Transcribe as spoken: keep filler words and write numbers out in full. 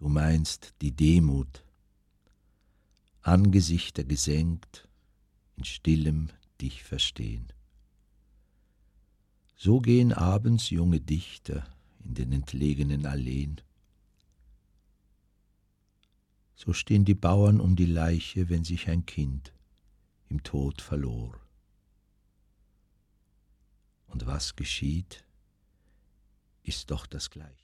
Du meinst die Demut, Angesichter gesenkt, in stillem dich verstehen. So gehen abends junge Dichter in den entlegenen Alleen. So stehen die Bauern um die Leiche, wenn sich ein Kind im Tod verlor. Und was geschieht, ist doch das Gleiche.